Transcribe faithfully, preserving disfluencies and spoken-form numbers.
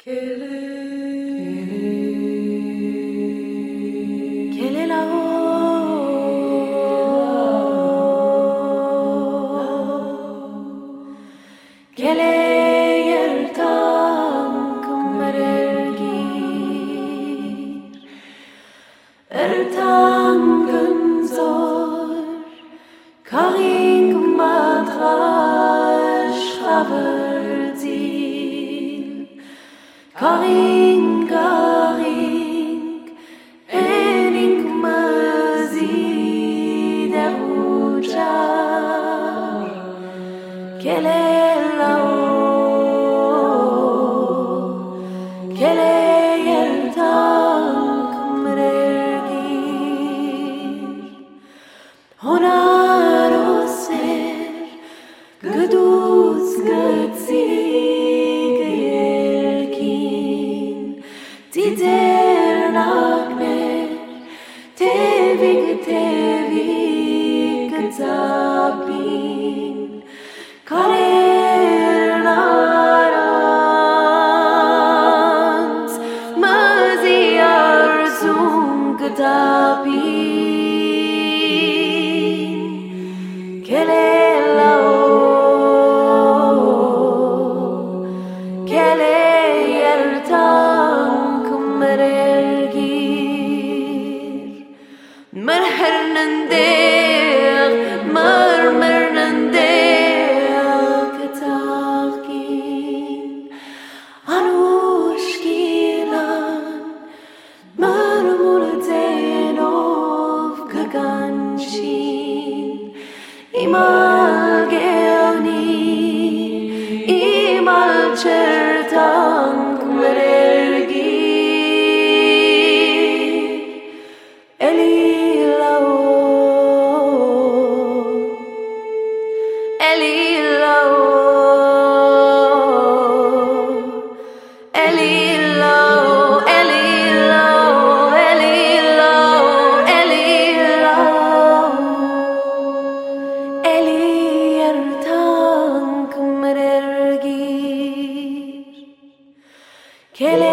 Quelle quelle est là-haut? Quelle est yeltam kumerelgir? Ertam gunzor karin kumatrash haverzil karin karin ening mazid eruja quelle est là-haut? Quelle est yeltam Honar oser geduz getzig yerkin tider nagmer tevig tevig getzapin karer narans maziar zum gedapin Quelle est là-haut? Quelle est yeltam kumerelgir? Merher nander, mermer nander ketagin anushkilan marmulzenov kaganshin Imal gerni, imal certan kumerelgir Eli lao, Eli lao, Eli lao, Eli lao, Eli lao, Eli lao Eli yertan kumerelgir Quelle